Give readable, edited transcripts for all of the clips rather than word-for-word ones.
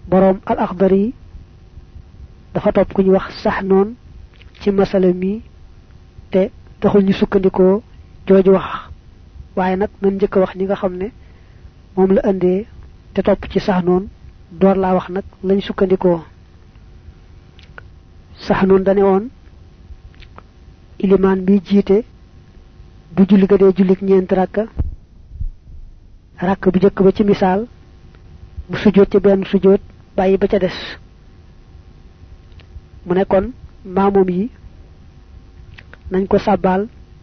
borom al akhdari dafa top ku ñu wax sax non ci masala mi te taxul ñu sukkandiko joju wax waye nak nañ jëk wax ñi nga xamne mom la andé te top ci sax non door la wax nak lañ sukkandiko sax non dañé won iliman bi jité bu julli ga dé jullik ñent rakka rakk bu jëk ba ci misal bu sujjoot ci ben sujjoot bayyi ba ca dess mu ne kon maamum yi nañ ko sabbal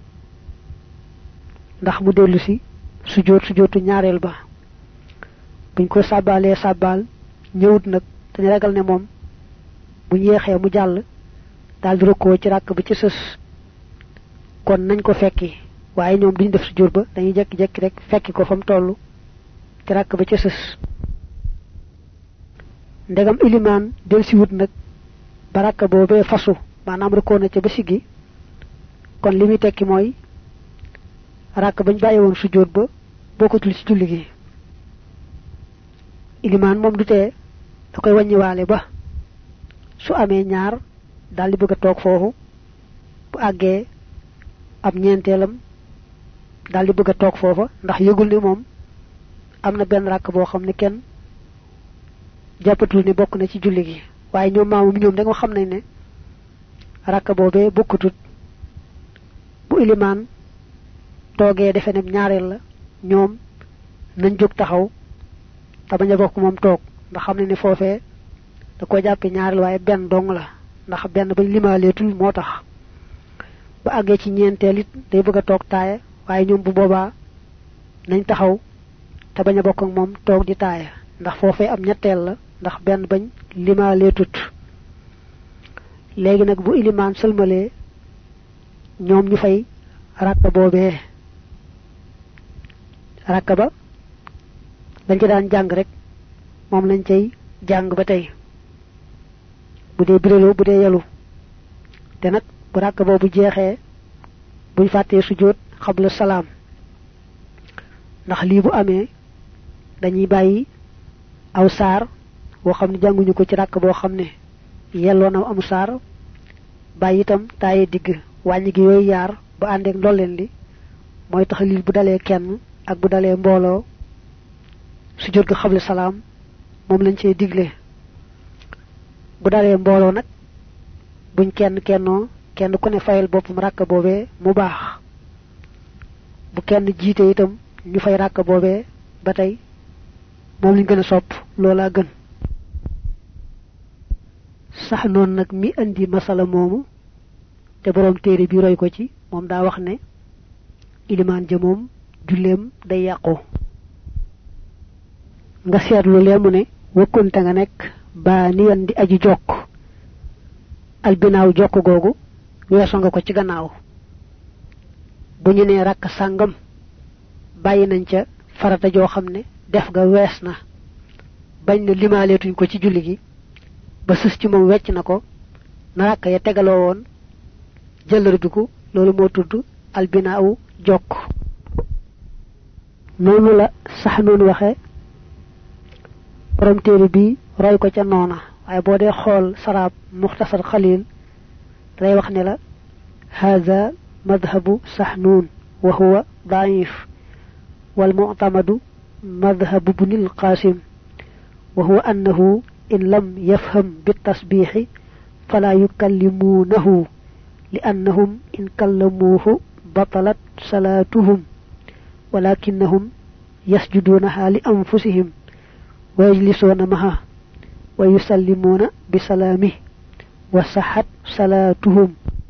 ndax mu delu ci sujjootu ñaarel ba buñ ko sabbalé sabbal ñewut nak dañu ragal ne mom bu ñexé mu jall dal di ko ci rak bi ci seuss kon nañ ko fekki waye ñom duñ def sujjoot ba dañuy jekki rek fekki ko fam tollu ci rak bi ci seuss ndegam iliman del ci wut nak baraka bobé fasu manam reko na ci ba sigi kon limi tekki moy rak bañ bayé won sujjoot ba bokutul ci julli gi iliman mom du té da koy wañi walé ba su amé ñaar dal di bëgg tok fofu bu aggé ab ñentelam dal di bëgg tok fofu ndax yegul ni mom amna ben rak bo xamni kenn jappatul ni bokk na ci julli gi waye ñoom maamum ñoom da nga xam nañ ne rak bobé bokkutut bu iliman toogee defe ne ñaareel la ñoom nañ jóg taxaw ta baña bokk moom toog ndax xam ne foofee da ko jàppe ñaareel waaye benn dong la ndax benn bañ limaaleetul moo tax ba àggee ci ñeenteel it day bëgg a toog taaya waaye ñoom bu boobaa nañ taxaw ta baña bokk ak moom toog di taaya ndax foofee am ñetteel la ndax benn bañ limaaleetut léegi nag bu iliman sëlmalee ñoom ñu fay rakka boobee rakka ba dañ ci daan jàng rek moom lañ cay jàng ba tey bu dee birelo bu dee yalu te nag bu rakka boobu jeexee buñ fàttee sujjóot xabla salaam ndax lii bu amee dañuy bàyyi aw saar boo xam ne jànguñu ko ci rakk boo xam ne yelloo na amu saar bàyyi itam taaye digg wàññi gi yooyu yaar ba àndeek ndolleen li mooy tax lii bu dalee kenn ak bu dalee mbooloo sujjóot ga xabla salaam moom lañ cey digle bu dalee mbooloo nag buñ kenn ku ne fayal boppam rakk boobee mu baax bu kenn jiite itam ñu fay rakk boobee ba tey moom lañ gën a sopp loola gën sax noon nag mi andi masala moomu te borom téere bi roy ko ci moom daa wax ne ilimaan ja moom julleem day yàqu nga seetlu leemu ne wëkkunte nga nekk baa niyan di aji jokk albinaaw jokk googu weeso nga ko ci gannaaw bu ñu nee rakk sàngam bàyyi nañ ca farata joo xam ne def ga wees na bañ na limaaleetuñ ko ci julli gi ba sës ci moom wecc na ko na rakk ya tegaloo woon jëllërbiku loolu moo tudd albinaaw jokk noonu la sax noonu waxe borom téere bi roy ko ca noona waaye boo dee xool sarab muxtasar xalil day wax ne la haza madhabu sahnun wa huwa daif wal mu'tamadu madhabu ibn al-qasim wa huwa annahu in lam yafham bit tasbih fala yukallimunahu لأنهم إن كلموه بطلت صلاتهم ولكنهم يسجدونها لأنفسهم ويجلسون معها ويسلمون بسلامه وصحت صلاتهم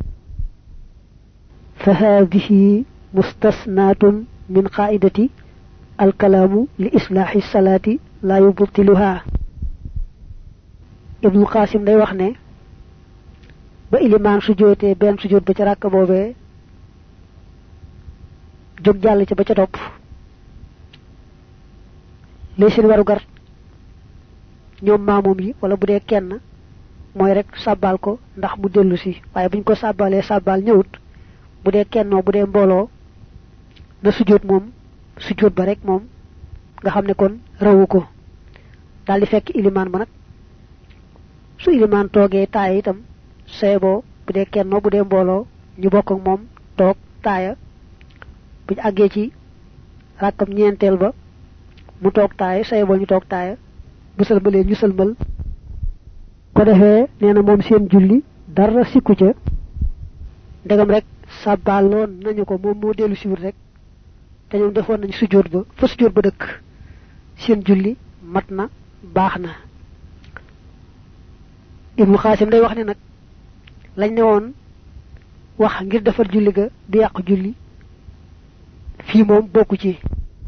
فهذه مستثنات من قاعدة الكلام لإصلاح الصلاة لا يبطلها ابن القاسم day wax ne ba iliman sujooté ben sujoot ba ci rak bobé jog jall ci ba ca top lay seen waru gar ñom mamum yi wala budé kenn moy rek sabbal ko ndax mu delu ci waye buñ ko sabbalé sabbal ñewut budé kenno budé mbolo na sujoot mom sujoot ba rek mom nga xamné kon rawu ko dal di fekk iliman ba nak su iliman toogee taaya itam seebo bu dee kenn bu dee mbooloo ñu bokk ak moom toog taaya buñ àggee ci rakkam ñeenteel ba mu toog taaya seebo ñu toog taaya bu sëlmalee ñu sëlmal ko defee nee na moom seen julli dara sikku ca ndegam rek sàbbaaloon nañu ko moom moo dellu siwut rek te ñoom defoon nañ sujjóot ba fa sujjóot ba dëkk seen julli mat na baax na Ibnu Xaasim day wax ne nag lañ ne woon wax ngir defar julli ga du yàq julli fii moom bokku ci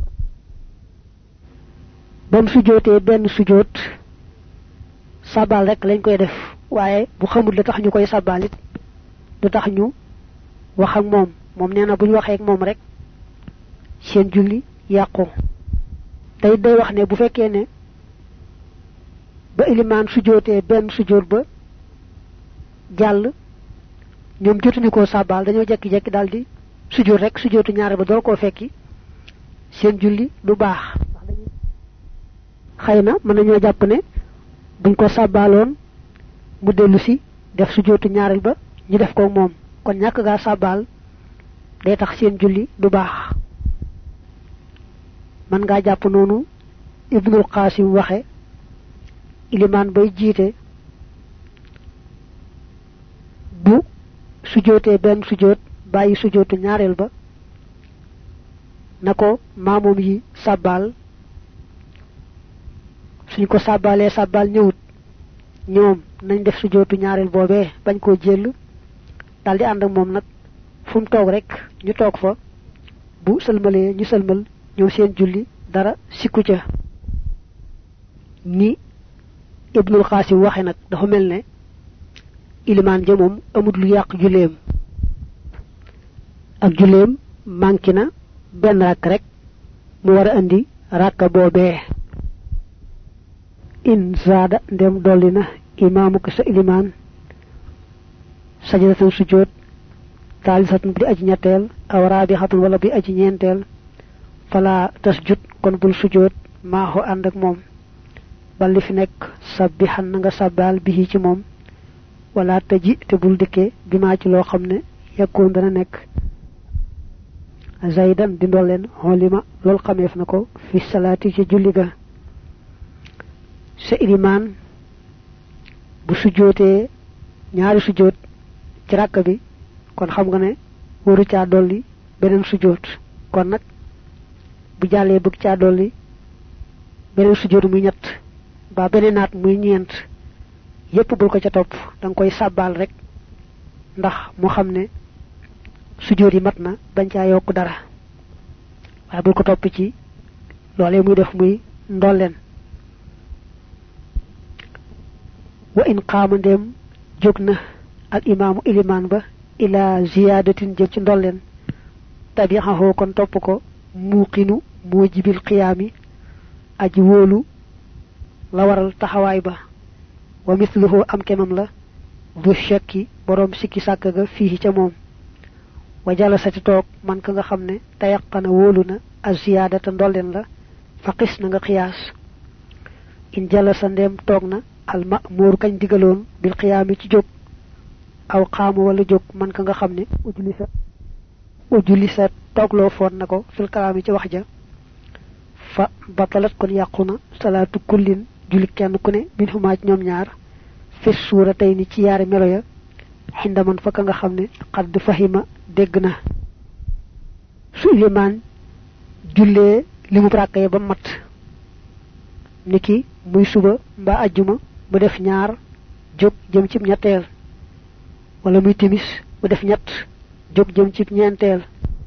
bam sujjóotee benn sujjóot sabal rek lañ koy def waaye bu xamul la tax ñu koy sabalit du tax ñu wax ak moom moom nee na bu ñu waxee ak moom rek seen julli yàqu tey day wax ne bu fekkee ne ba ilimaan sujjóotee benn sujjóot ba jàll ñoom jotuñu koo sabal dañoo jekki-jekki daldi sujjóot rek sujjóotu ñaare ba door koo fekki seen julli du baax xëy na mën nañoo jàpp ne buñ ko sabaloon mu dellu si def sujjóotu ñaareel ba ñu def ko moom kon ñàkk gaa sabal day tax seen julli du baax man ngaa jàpp noonu Ibnul Qasim waxe ilimaan bay jiite bu sujjóotee benn sujjóot bàyyi sujjóotu ñaareel ba na ko maamoom yi sabal suñ ko sabalee sabal ñëwut ñoom nañ def sujjóotu ñaareel boobee bañ koo jël daldi ànd ak moom nag fu mu toog rek ñu toog fa bu sëlmalee ñu sëlmal ñoom seen julli dara sikku ca ni Ibnul Qasim waxe nag dafa mel ne ilimaan ja moom amut lu yàq julleem ak julleem manki na benn rakk rek mu war a andi rakka boobee in zaada ndem dolli na imaamu ko sa ilimaan sajadatan sujjóot taalisatan bu di aji ñetteel aw raabixatan wala bi aji ñeenteel fala tasjud kon bul sujjóot maaxu ànd ak moom balli fi nekk sabbihan na nga sabbaal bihi ci moom wala taji te bul dikke bi maa ci loo xam ne yakkoon dana nekk zaydan di ndolleen xoolima loolu xameef na ko fi salaati ci julli ga sa ilimaan bu sujjóotee ñaari sujjóot ci ràkk bi kon xam nga ne waru caa dolli beneen sujjóot kon nag bu jàllee bëgg caa dolli beneen sujjóot muy ñett ba beneen naat muy ñeent yépp bul ko ca topp danga koy sàbbaal rek ndax mu xam ne sujjóot yi mat na bañ caa yokk dara waaye bul ko topp ci loolee muy def muy ndolleen wa in qaama ndéem jóg na al imaamu ilimaan ba ila ziyaadatin jëm ci ndolleen tabixaxoo kon topp ko muuqinu muujibil qiyaami aji wóolu la waral taxawaay ba wa misluhu am kemam la du shakki boroom sikki sàkk ga fii ca moom wa jalasati toog man ka nga xam ne tayaqana wóolu na a ziyaadata ndolleen la fa qis na nga xiyaas in jalasa ndeem toog na al ma'muur kañ digaloon bil qiyaami ci jóg aw xaama wala jóg man ka nga xam ne ujulisa toogloo foon na ko fil kalaami ci wax ja fa batalat kon yàqu na salaatu kullin julli kenn ku ne min xumaaj ñoom ñaar fi suura tey ni ci yaari melo ya xindaman fa ka nga xam ne xadd fahima dégg na su ilimaan jullee li mu ràkka ya ba mat niki muy suba mbaa ajjuma mu def ñaar jóg jëm ci ñetteel wala muy timis mu def ñett jóg jëm ci ñeenteel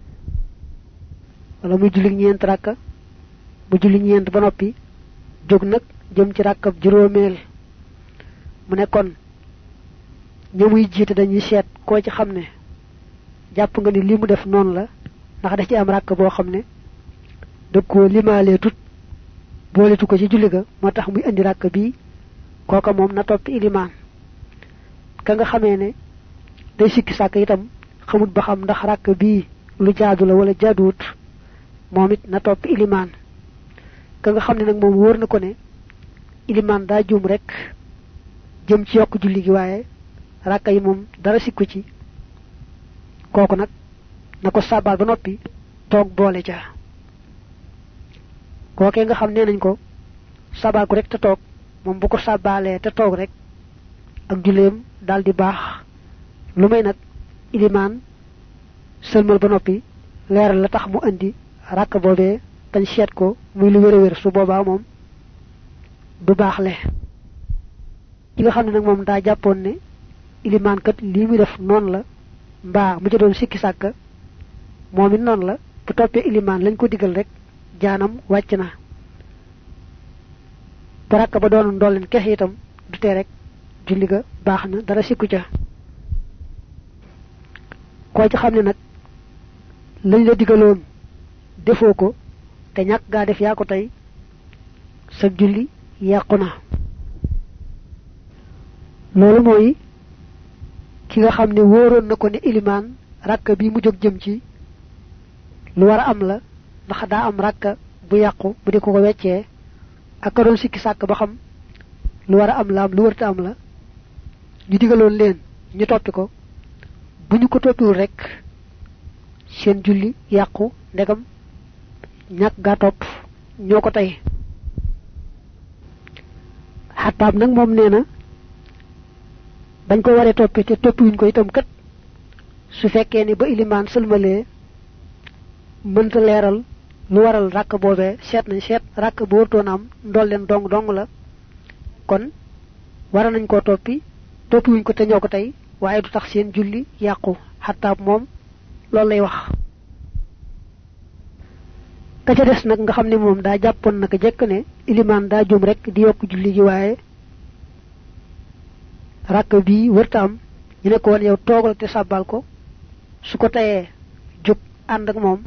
wala muy julli ñeent ràkka bu julli ñeent ba noppi jóg nag jëm ci ràkkab juróomeel mu ne kon ñamuy jiite dañuy seet koo ci xam ne jàpp nga ni li mu def noonu la ndax da ci am ràkk boo xam ne da koo limaalee tut booletu ko ci julli ga moo tax muy indi ràkk bii kooka moom na topp ilimaan ka nga xamee ne day sikki sàkk itam xamut ba xam ndax ràkk bii lu jaadu la wala jaaduwut moom it na topp ilimaan ka nga xam ne nag moom wóor na ko ne ilimaan daa juum rek jëm ci yokk julli gi waaye rakka yi moom dara sikku ci kooku nag na ko sàbbaal ba noppi toog boole ca kookee nga xam nee nañ ko sàbbaal ko rek te toog moom bu ko sàbbaalee te toog rek ak julleem daal di baax lu may nag ilimaan sëlmal ba noppi leeral la tax mu andi rakk boobee tañ seet ko muy lu wér a wér su boobaa moom du baax le ki nga xam ne nag moom daa jàppoon ne ilimaan kat lii muy def noonu la mbaa mu ca doon sikki sàkka moom it noonu la bu toppee ilimaan lañ ko digal rek jaanam wàcc na bu rakk ba doon ndolleen kese itam du tee rek julli ga baax na dara sikku ca koo ci xam ne nag lañ la digaloon defoo ko te ñàkk gaa def yaa ko tey sa julli yàqu na loolu mooy ki nga xam ne wóoroon na ko ne ilimaan rakk bi mu jóg jëm ci lu war a am la ndax daa am rakk bu yàqu bu di ko weccee ak ka doon sikki sàkk ba xam lu war a am la am lu wërta am la ñu digaloon leen ñu toppi ko bu ñu ko toppiwul rek seen julli yàqu ndegam ñàkk gaa topp ñoo ko tey xattaab nag moom nee na bañ ko waree toppi te toppiwuñ ko itam kat su fekkee ni ba ilimaan sëlmalee mënta leeral lu waral rakk boobee seet nañ seet rakk bu wërtoon am ndol leen dong la kon wara nañ koo toppiwuñ ko te ñoo ko tey waaye du tax seen julli yàqu xattaab moom loolu lay wax ka ca des nag nga xam ne moom daa jàppoon naka jekk ne ilimaan daa jum rek di yokk julli gi waaye rakk bii wërta am ñu ne ko woon yow toogal te sàbbal ko su ko tayee jóg ànd ak moom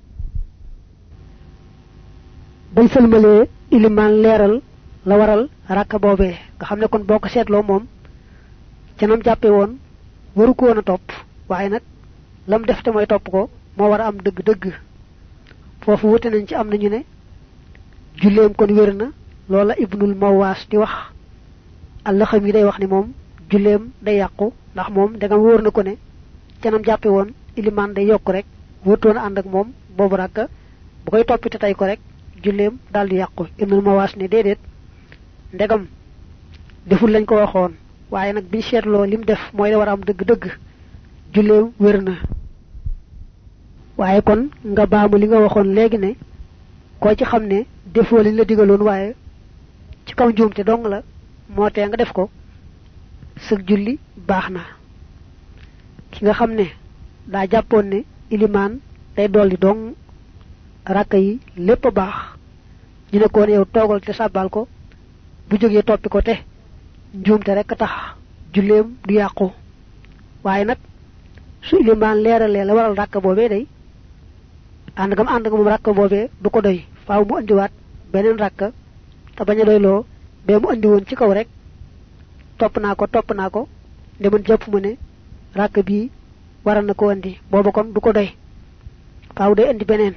bañ sëlmalee ilimaan leeral la waral rakk boobee nga xam ne kon boo ko seetloo moom ca nam jàppe woon waru ko woon a topp waaye nag lam def te mooy topp ko moo war a am dëgg-dëgg foofu wute nañ ci am nañu ne julleem kon wér na loola ibnul mawaas di wax allah xam yi day wax ni moom julleem day yàqu ndax moom dagam wóor na ko ne ca nam jàppe woon ilimaan day yokk rek wërtoon a ànd ak moom boobu rakk bu koy toppi te tey ko rek julleem daal di yàqu ibnul mawaas ne déedéet ndegam deful lañ ko waxoon waaye nag biñ seetloo lim def mooy la war a am dëgg-dëgg julleem wér na waaye kon nga baamu li nga waxoon léegi ne koo ci xam ne defoo liñ la digaloon waaye ci kaw njuumte dong la moo tee nga def ko sëg julli baax na ki nga xam ne daa jàppoon ne ilimaan day dolli dong rakka yi lépp baax ñu ne ko woon yow toogal te sàbbal ko bu jógee toppi ko te njuumte rek tax julleem du yàqu waaye nag su ilimaan leeralee la waral rakka boobee day ànd nga moom rakka boobee du ko doy faaw mu andiwaat beneen rakka te bañ a doyloo bee mu andi woon ci kaw rek topp naa ko ndeman jàpp mu ne rakka bii waral na ko andi booba kon du ko doy faaw day andi beneen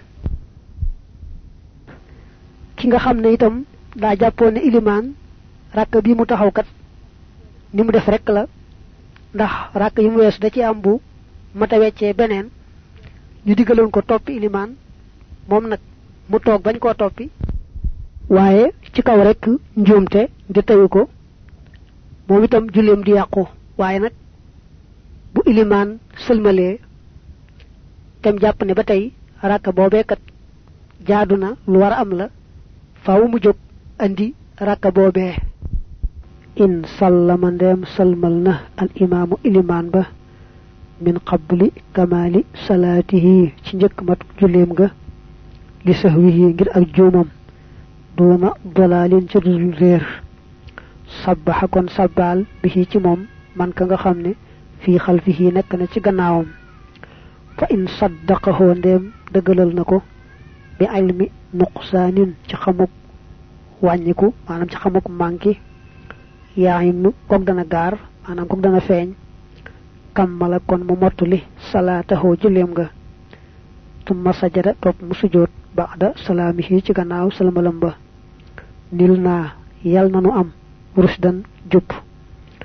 ki nga xam ne itam daa jàppoon ne ilimaan rakka bii mu taxaw kat ni mu def rek la ndax rakk yi mu weesu da ci am bu mata weccee beneen ñu digaloon ko toppi ilimaan moom nag mu toog bañ koo toppi waaye ci kaw rek njuumte di tayu ko moom itam julleem di yàqu waaye nag bu ilimaan sëlmalee tem jàpp ne ba tey rakk boobee kat jaadu na lu war a am la faaw mu jóg andi rakk boobee in sallama ndeem salmal na al imaamu ilimaan ba min qabli kamaali salaatihi ci njëkk mat julleem ga li sahwihi ngir ak juumam doona dalaalin ca dul réer sabbaxa kon sabbaal bi ci moom man ka nga xam ne fii xalfihi nekk na ci gannaawam fa in saddaqahoo ndeem dëggalal na ko bi ilmi nuqsaanin ci xamuk wàññiku maanaam ci xamuk manki yaa nu kook dana gaar maanaam kook dana feeñ kammala kon mu mottali salaatahu julleem nga tumma sajada topp mu sujjoot ba'da salaamihi ci gannaaw salamalam ba nil naa yal nanu am rusdan jub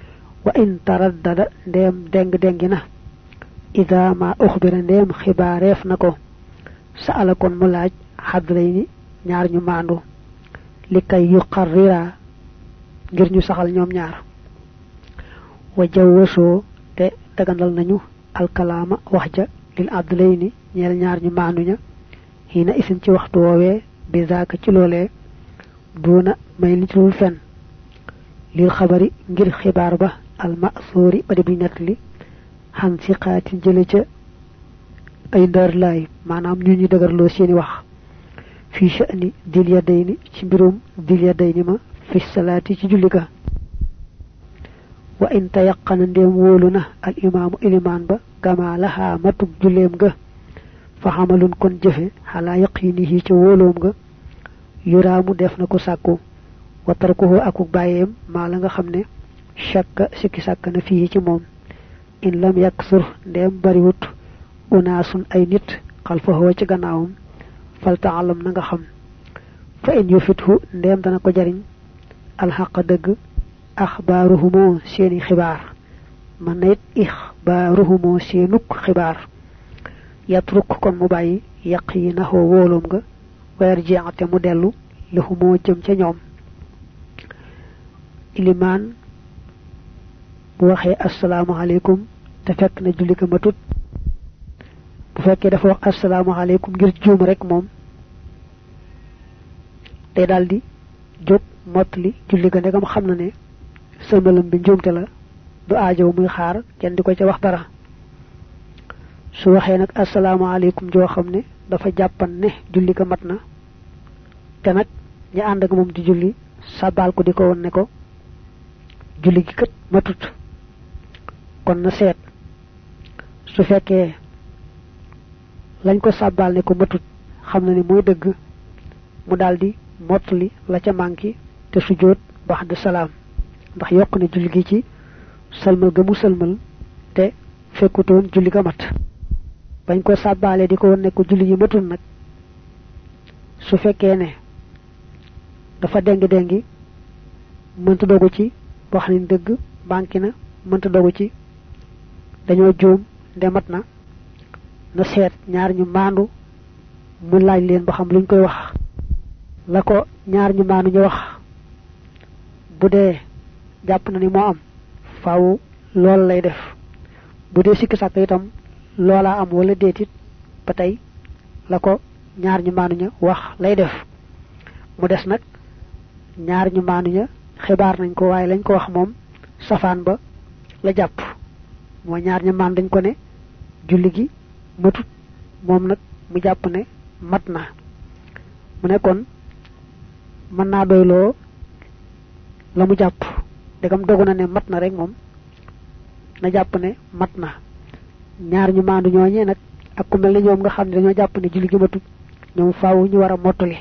wa in taraddada ndem deng ida ma ukhbira ndem xibaaref nako sa'ala kon mu laaj hadlayni ñaar ñu maandu likay yuqarrira ngir ñu saxal ñoom ñaar wa jawwaso te tagandal nañu al kalama wax ja lil adlayni ñeel ñaar ñu maandu ña hina isin ci waxtu wowe bi zaaka ci lolé duna may li ci lul fen lil xabari ngir xibaar ba al ma'thuri ba di netli han siqaati jële ca ay ndar lay manam ñu dëgërloo seeni wax fi sha'ni dil yadayni ci mbirum dil yadayni ma fi salati ci julli ga wa in tayaqqana ndem woluna al imam iliman ba kama laha matub julleem ga fa hamalun kon jëfe hala yaqinihi ci wolom ga yuraamu def na ko sàkku wa tarkuhu akuk bayem ma la nga xamne shakka sikki sàkk na fii ci moom in lam yaksur ndem bariwut unaasun ay nit xalfahu ci gannaawam fal ta'alam na nga xam fa in yufithu ndem dana ko jariñ al haqq deug akhbaruhum seeni xibaar man nit ikhbaruhum seenuk xibaar yatruk kon mu bayyi yaqinahu wolum nga weer jeexate mu dellu lahu moo jëm ca ñoom iliman bu waxee assalaamu alaykum te fekk na julli ko matut bu fekkee dafa wax assalaamu alaykum ngir juum rek moom day daldi jóg mottali julli ga ndegam xam na ne sëlmalam bi njuumte la du aajow muy xaar kenn di ko ca wax dara su waxee nag assalaamu alaykum joo xam ne dafa jàppan ne julli ko mat na te nag ñi ànd ak moom di julli sabal ko di ko won ne ko julli gi kat matut kon na seet su fekkee lañ ko sabal ne ko matut xam na ne mooy dëgg mu daldi mottali la ca manki te sujjóot ba'da salaam ndax yokk ne julli gi ci salmal ga mu salmal te fekkutoon julli ga mat bañ ko sabalé diko won ne ko julli yi matul nak su fekkee ne dafa dengi mënta dogu ci wax ni dëgg banki na mënta dogu ci dañoo joom ndemat na na seet ñaar ñu maandu mu laaj leen ba xam luñ koy wax la ko ñaar ñu maandu ñu wax bu dee jàpp na ni moo am faaw lool lay def bu dee sikki sàkk itam loola am wala deetit ba tey la ko ñaar ñu maandu ña wax lay def mu des nag ñaar ñu maandu ña xibaar nañ ko waaye lañ ko wax moom safaan ba la jàpp moo ñaar ñu maandu dañ ko ne julli gi matut moom nag mu jàpp ne mat na mu ne kon mën naa doyloo la mu jàpp degam dogu na ne mat na rek moom na jàpp ne mat na ñaar ñu maandu ñooñee nag ak ku mel ne ñoom nga xam ne dañoo jàpp ne julli gi matut ñoom faaw ñu war a mottali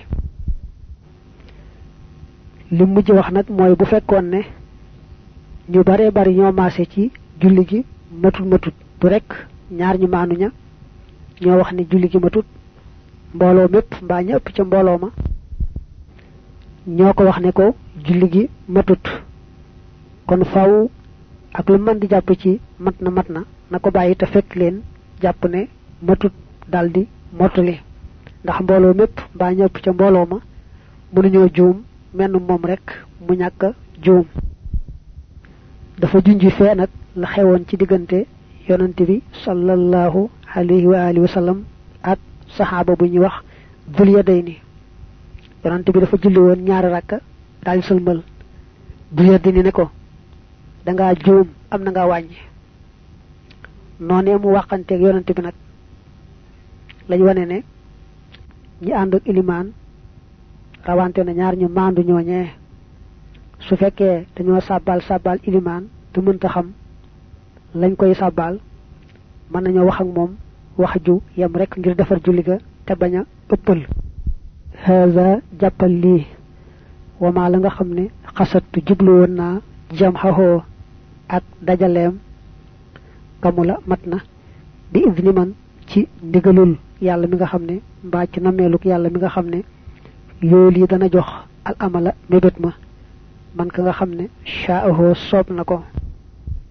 li mujj wax nag mooy bu fekkoon ne ñu bare bari ñoo maase ci julli gi matut du rek ñaar ñu maandu ña ñoo wax ne julli gi matut mbooloo mépp mbaa ñëpp ca mbooloo ma ñoo ko wax ne ko julli gi matut kon faaw ak lu mën di jàpp ci mat na na ko bàyyi te fekk leen jàpp ne matut daldi mottali ndax mbooloo mépp mbaa ñëpp ca mbooloo ma mënuñoo juum menn moom rek mu ñàkk juum dafa junji fee nag la xewoon ci diggante yonante bi sallallahu alayhi wa alihi wa sallam ak saxaaba bu ñuy wax Dul Yadayni yonante bi dafa julli woon ñaari rakka daal di sëlmal Dul Yadayni ne ko da ngaa juum am na nga wàññi noonee mu waxanteeg yonante bi nag lañ wane ne ñi ànd ak ilimaan rawante na ñaar ñu maandu ñooñee su fekkee dañoo sabbal ilimaan du mënta xam lañ koy sabbal mën nañoo wax ak moom wax ju yam rek ngir defar julli ga te bañ a ëppal haza jàppal lii wama la nga xam ne xasattu jublu woon naa jam xaxoo ak dajaleem kamula mat na bi idni man ci ndigalul yàlla mi nga xam ne mbaa ci nameeluk yàlla mi nga xam ne yool yi dana jox al amala mébét ma man ka nga xam ne sha'ahu soob na ko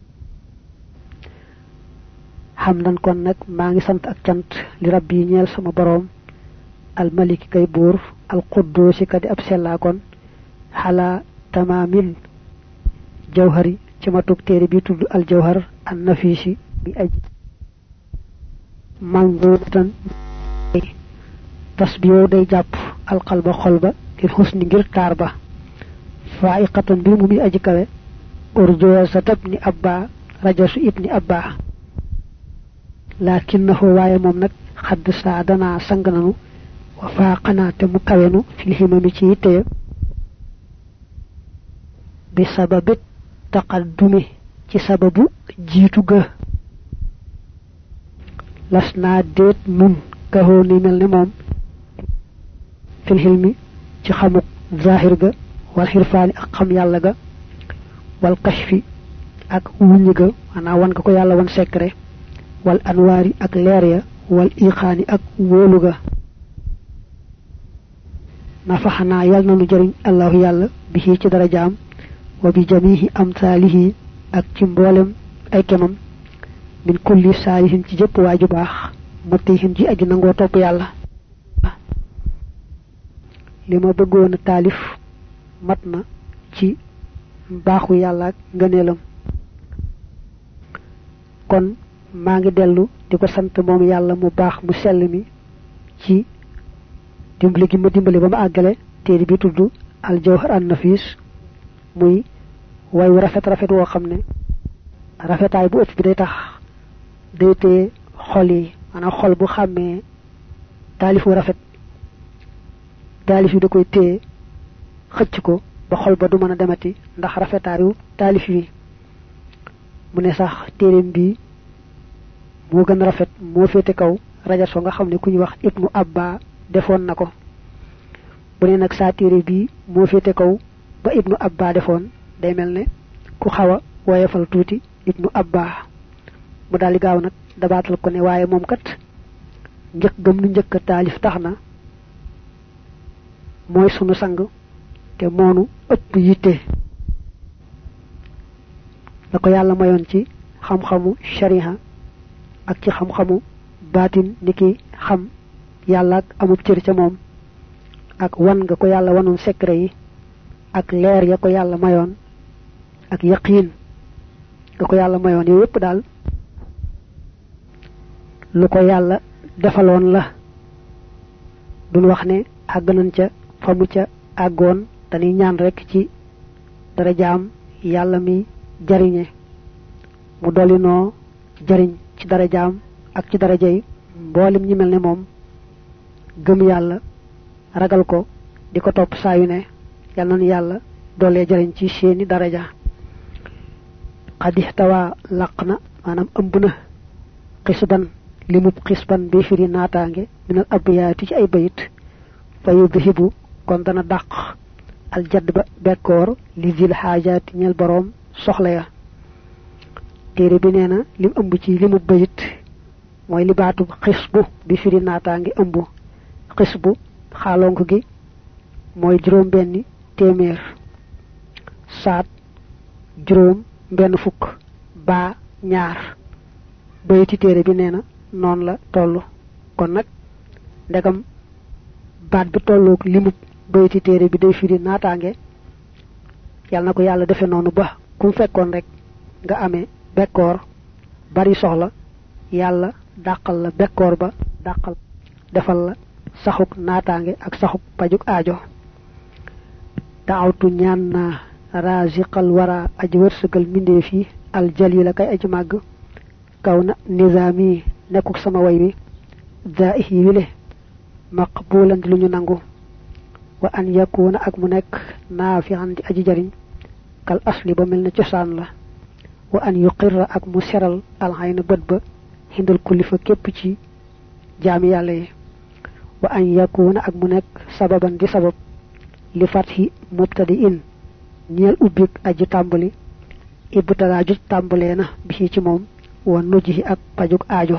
hamdan kon nak ma ngi sant ak cant li rabbi ñeel sama borom al malik kay bur al quddus kadi ab sella kon hala tamamil jawhari ci matuk téré bi tuddu al jawhar an nafisi bi aj manzutan tasbiyo day japp al qalba kholba ngir husni ngir tarba fa'iqatan bi mu mi aji kawe urjuwa satabni abba rajasu ibni abba lakinnahu waye mom nak xadd saadana sang nanu wa faqana te mu kawenu fil himami ci yitte bi sababi taqaddumi ci sababu jitu ga lasna det nun kaho ni melni mom fil hilmi ci xamuk zahir ga wal hirfani ak xam yalla ga wal kashfi ak wuñu ga ana wan ko yalla wan secret wal anwari ak leer ya wal iqani ak wolu ga nafaxna yal nanu jariñ allah yalla bi ci darajaam wa bi jamihi amsalihi ak ci mbolem ay kemam min kulli salihin ci jep waju bax matihin ji aji nango top yalla lima bëggoon talif matna ci baxu yalla ak ngeenelam kon ma ngi delu diko sant mom yalla mu bax mu sell mi ci dimbali gi ma dimbali ba ma àggale téere bi tuddu al jawhar an nafis muy way rafet woo xam ne rafetaay bu ëpp bi day tax day tee xol yi maanaam xol bu xàmmee taalif wu rafet taalif yi da koy téye xëcc ko ba xol ba du mën a demati ndax rafetaayu taalif yi mu ne sax téereem bi moo gën rafet moo féete kaw rajas nga xam ne ku ñu wax ibnu abba defoon na ko bu ne nag saa téere bi moo féete kaw ba ibnu abba defoon day mel ne ku xawa woyefal tuuti ibnu abba mu daal di gaaw nag dabaatal ko ne waaye moom kat njëkk gëm nu njëkk taalif tax na mooy sunu sang te moonu ëpp yitte la ko yàlla mayoon ci xam-xamu shariha ak ci xam-xamu baatin niki xam yàlla ak amub cër ca moom ak wan nga ko yàlla wanoon secret yi ak leer ya ko yàlla mayoon ak yaqiin nga ko yàlla mayoon yow yépp daal lu ko yàlla defaloon la duñ wax ne àgg nañ ca fa mu ca àggoon dañuy ñaan rek ci dara jaam yàlla mi jariñe mu dolli noo jariñ ci dara jaam ak ci dara jey mbolim ñi melne mom gëm yàlla ragal ko diko top saa yu ne yal nañu yàlla doole jariñ ci seeni daraja qad ihtawa laqna manam ëmbuna qisban limub qisban bi firi naataange min al abyaati ci ay bayit fa yudhibu kon dana dàq al jadba bekkoor li zil xaajaati ñel borom soxla ya téere bi neena lim ëmb ci limu bayit moy li baatu xisbu bi firi naataange ëmb xisbu xaalonk gi moy juróom benni téeméer saat juróom benn fukk ba ñaar bayiti téere bi neena non la tollu kon nak ndegam baat bi tollook limu bayiti téere bi day firi naataange yàlla na ko yàlla defe noonu ba kum fekkoon rek nga amee bekkoor bari soxla yàlla dàqal la bekkoor ba dàqal defal la saxuk naataange ak saxuk pajuk aajo daawtu ñaan naa raziqal wara aji wërsëgal mindee fi al jalila kay aji màgg kaw na nizami nekkuk sama way wi daihi wile maqbulan di luñu nangu wa an yakuna ak mu nekk naafi'an di aji jariñ kal asli ba melna cosaan la wa an yuqirra ak mu seral al hayna bët ba hindul kulli fa képp ci jaami yàlla yi wa an yakuna ak mu nekk sababan di sabab li fathi mubtadi'in ñeel ubbik aji tàmbali ibtala ju tàmbalee na bi ci moom wa nujihi ak pajuk aajo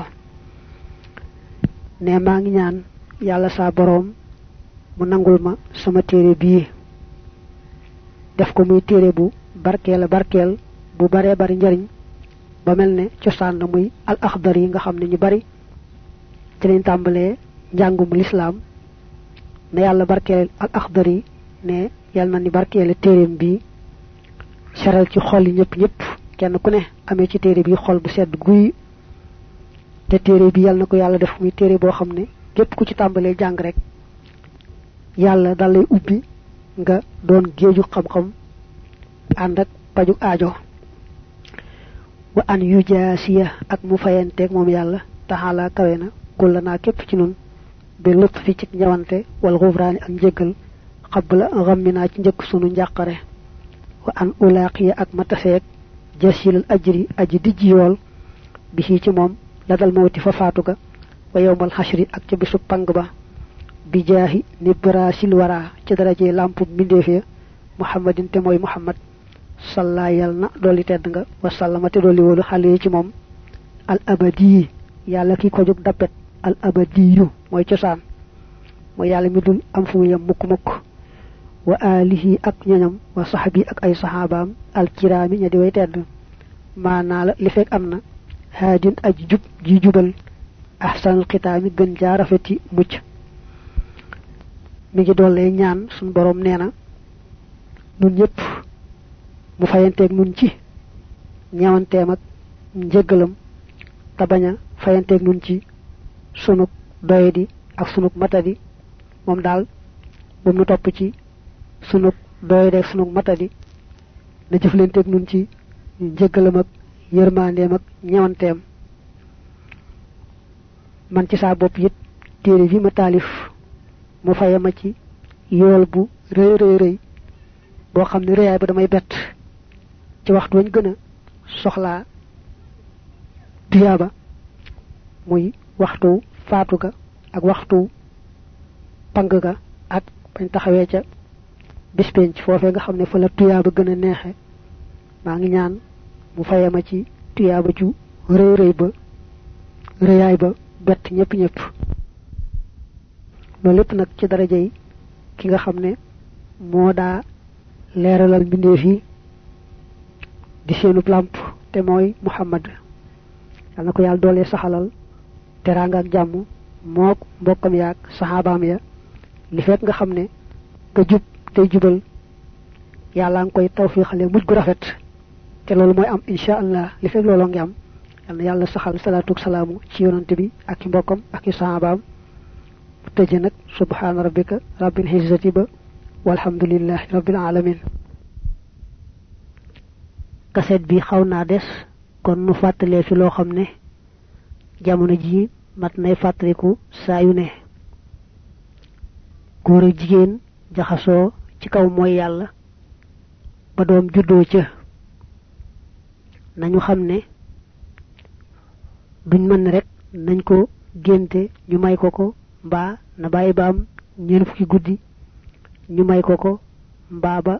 ne maa ngi ñaan yàlla sa borom mu nangul ma sama téere bii def ko muy téere bu barkeel bu bare bari njariñ ba melne ciosan na muy al akhdari nga xamne ñu bari ci lañ tambalé jangum l'islam ne yalla barkel al akhdari ne yalla na ni barkel téréem bi saral ci xol ñepp ñepp kenn ku ne amé ci téré bi xol bu sedd guuy té téré bi yalla nako yalla def muy téré bo xamne képp ku ci tambalé jang rek yalla dalay ubbi nga doon geeju xam xam and ak paju aajo wa an yujasiya ak mu fayantek mom yalla taala kawena kulana kep ci nun be lup fi ci ñawante wal ghufran ak njëggal qabla ghammina ci njëkk sunu njàqare wa an ulaqiya ak matafek jasil ajri aji dijji yool bi ci mom la dal mawti fa faatuga wa yawmal hashri ak ci bisu pang ba bi jaahi nibrasil wara ci daraje lampu mindefe muhammadin te moy muhammad salla yalna doli tedd nga wa sallama te doli wolu xale ci mom al abadi yalla ki ko jog dapet al abadiyu moy ciosan moy yalla mi dul am fu yam mukk mukk wa alihi ak ñoñam wa sahbi ak ay sahabam al kirami ñadi way tedd manala li fek amna hadin aj jub ji jubal ahsanul khitami gën ja rafeti mucc mi ngi dolé ñaan sun borom neena ñun ñepp mu fayantek ñun ci ñawanteem ak njëggalam ta baña fayantek ñun ci sunu doyadi ak sunu matadi mom dal bu mu top ci sunu doyadi ak sunu matadi na jëflentek ñun ci njëggalam ak yermandeem ak ñawanteem man ci sa bop yit téré bi ma talif mu fayama ci yool bu reey reey reey bo xamni reeyay ba damay bet ci waxtu wañ gëna soxla tiyaba muy waxtu faatu ga ak waxtu pang ga ak bañ taxawé ca bis penc fofé nga xamne fa la tiyaba gëna nexé ma ngi ñaan mu fayama ci tiyaba ju reey reey ba reeyay ba bet ñepp ñepp lo lepp nak ci dara jey ki nga xamne mo da leralal bindé fi di seenu lamp te moy muhammad yalla ko yalla dole saxalal teranga ak jamm mok mbokam yaak sahabam ya li fek nga xamne ka jub tay jubal yalla ngoy tawfiixale mujj gu rafet te lolu moy am inshallah li fek lolu ngi am yalla saxal salatu salamu ci yonante bi ak mbokam ak sahabam tëjë nak subhana rabbika rabbil izzati ba walhamdulillahi rabbil alamin kaset bi xawna dess kon nu fatale fi lo xamne jamono ji mat nay fataliku sa yu ne goor ak jigen jaxaso ci kaw moy yalla ba doom juddo ci nañu xamne duñ man rek nañ ko genté ñu may ko mba na baye bam ñeen fukki guddi ñu may ko mba ba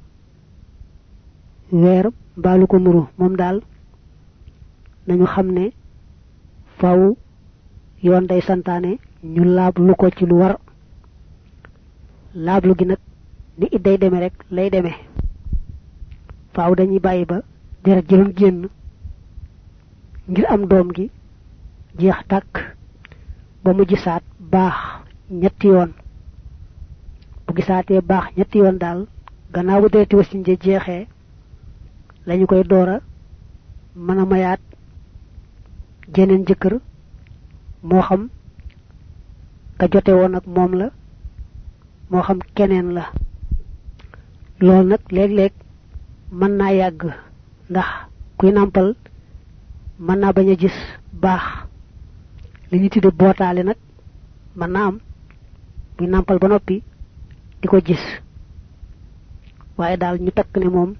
weer balu ko nuru mom dal nañu xamne faaw yoon day santane ñu laab lu ko ci lu war laab lu gi nak ni idday démé rek lay démé faaw dañuy bayyi ba dara jëlum genn ngir am doom gi jeex tak ba mu gisaat baax ñetti yoon bu gisaatee baax ñetti yoon daal gannaaw bu deeti wasin je jeexee lañu koy doora mën a mayaat jeneen jëkkër moo xam ka jote woon ak moom la moo xam keneen la lool nag léeg-léeg mën naa yàgg ndax kuy nampal mën naa bañ a gis baax li ñu tudde bootaale nag man na am muy nampal ba noppi di ko gis waaye daal ñu takk ne moom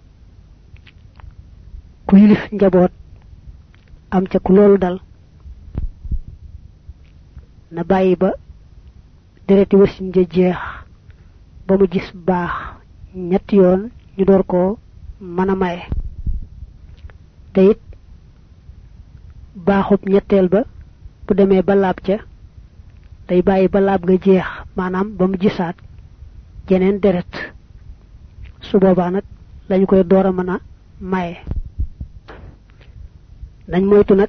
ku yilif njaboot am ca ku loolu dal na bàyyi ba dereti wasin ja jeex ba mu gis baax ñetti yoon ñu door ko mën a maye te it baaxub ñetteel ba bu demee ba laab ca day bàyyi ba laab nga jeex maanaam ba mu gisaat jeneen deret su boobaa nag lañu koy door a mën a maye nañ moytu nak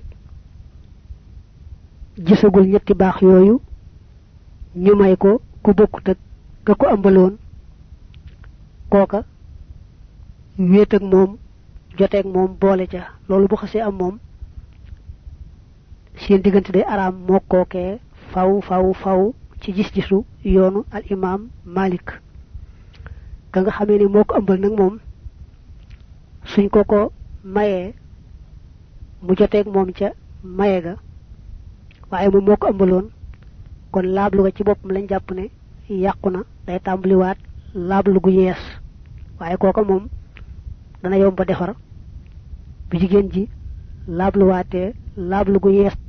gisagul ñetti baax yooyu ñu may ko ku bokkut ak ka ko ëmbaloon kooka wéet ak moom joteeg moom boole ca loolu bu xasee am moom seen diggante day araam moo kookee faw ci gis-gisu yoonu al imam Malik ka nga xamee ni moo ko ëmbal nag moom suñ ko mayee mu joteeg moom ca maye ga waaye moom moo ko ëmbaloon kon laablu ga ci boppam lañ jàpp ne yàqu na day tàmbaliwaat laablu gu yees waaye kooka moom dana yomb ba defar bu jigéen ji laabluwaatee laablu gu yees